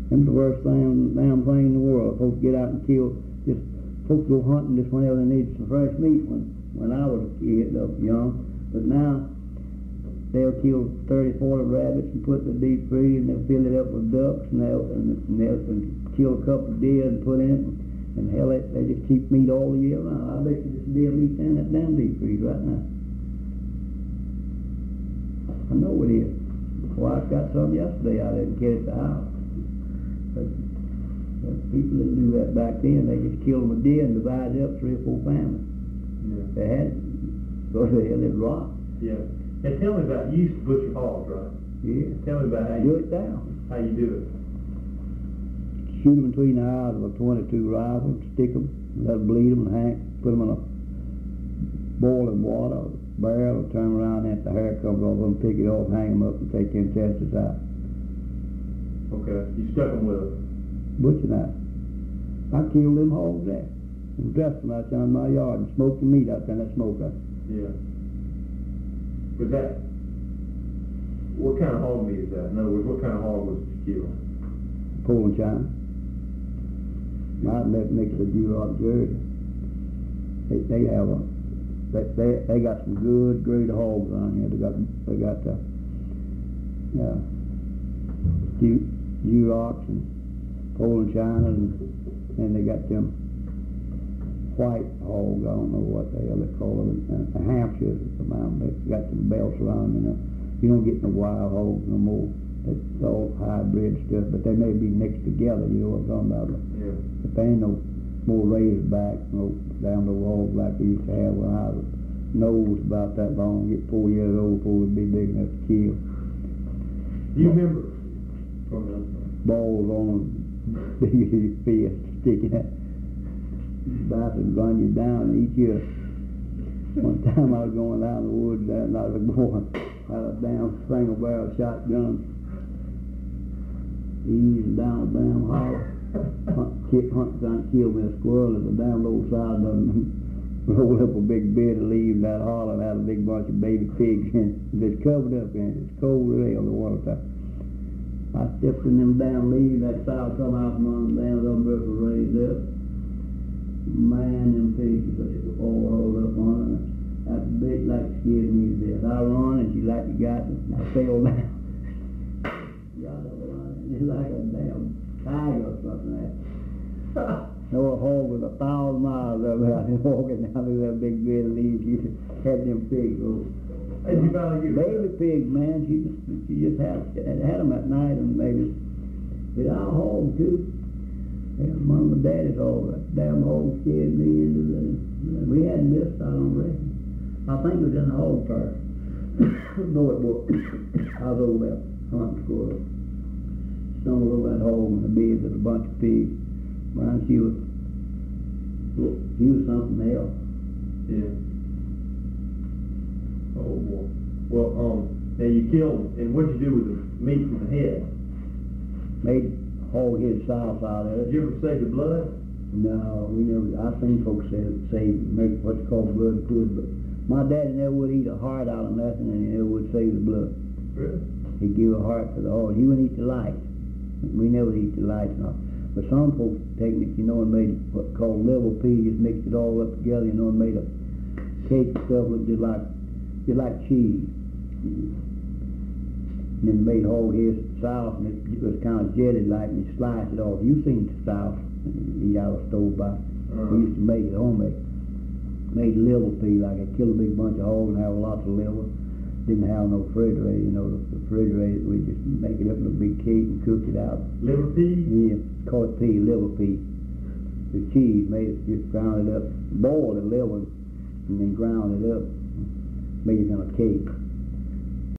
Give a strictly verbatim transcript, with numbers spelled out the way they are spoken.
Them's the worst thing, damn thing in the world. Folks get out and kill, just, folks go hunting just whenever they need some fresh meat when, when I was a kid, up young. But now, they'll kill thirty, forty rabbits and put in the deep freeze, and they'll fill it up with ducks, and they'll, and, and they'll and kill a couple of deer and put in it. And hell, they, they just keep meat all the year round. I bet you this deer meat in that damn deep freeze right now. I know it is. My wife got some yesterday. I didn't get it to the house. But, but people didn't do that back then. They just killed them a deer and divided up three or four families. Yeah. They had it. Go to hell, they'd rot. Yeah. And tell me about, you used to butcher hogs, right? Yeah. Tell me about how do you it down. How you do it. Shoot them between the eyes of a twenty-two rifle, stick them, let them bleed them, and hang, put them in a boiling water, barrel, turn around, and if the hair comes off them, pick it off, hang them up, and take the intestines out. Okay. You stuck them with a butcher knife. I killed them hogs there. And dressed them out in my yard and smoked the meat out there in that smoker. Yeah. Was that, what kind of hog meat is that? In other words, what kind of hog was it you killed? Poland China. Might have mixed with Duroc Jersey. They, they have a, they, they, they got some good grade hogs on here. They got, they got the, yeah, Durocs and Poland China, and, and they got them white hogs, I don't know what the hell they call them, and the Hampshires around, they got some belts around, you know. You don't get no wild hogs no more. It's all hybrid stuff, but they may be mixed together, you know what I'm talking about. Yeah. But they ain't no more raised back, no down the hogs like we used to have when I was nose about that long, get four years old before we'd be big enough to kill. Do you remember from the balls on them, big as your fist, sticking out. About to run you down and eat you. One time I was going down the woods there and I was going out a damn single barrel shotgun, easing down a damn hollow. Hunt, kick, hunt, trying to kill me a squirrel at the damn low side of them. Rolled up a big bed of leaves in that hollow and had a big bunch of baby pigs in it. Just covered up in it. It's cold as hell in the winter time. I stepped in them damn leaves, that sow come out from under the damn umbrella raised up. Man, them pigs are all rolled up on her. That bitch like scared me to death. I run and she like you got me. I fell down. Got up running. It's like a damn tiger or something like that. No, a hog was a thousand miles up there. I was walking down through that big bed of leaves. You had them pigs. Oh. Hey, you finally get baby pigs, man. She just, she just had, had them at night and maybe did our hog too. Yeah, one of my daddy's hogs, that damn hog scared me into the, we hadn't missed, I don't reckon. I think it was in the hog first. No, it was. I was over there hunting squirrel. Stumbled over that hog in the bed with a bunch of pigs. Man, she was, she was something else. Yeah. Oh boy. Well, um, now you killed, and what'd you do with the meat from the head? Made hog head sauce out of it. Did you ever save the blood? No, we never. I seen folks say, say make what's called blood food, but my daddy never would eat a heart out of nothing, and he never would save the blood. Really? He'd give a heart to the hog. He wouldn't eat the lights. We never eat the lights now. But some folks technique, you know, and made what's called liver pea, just mixed it all up together, you know, and made a cake stuff look just like just like cheese. And then made hog head sauce, and it was kind of jetted like, and you sliced it off. You seen the sauce eat out of the stove by. Uh-huh. We used to make it homemade. Made liver pea, like I killed a big bunch of hogs and have lots of liver. Didn't have no refrigerator, you know, the refrigerator, we just make it up in a big cake and cook it out. Liver pea? Yeah, call it pea, liver pea. The cheese, made it, just ground it up, boiled the liver, and then ground it up, made it in a cake.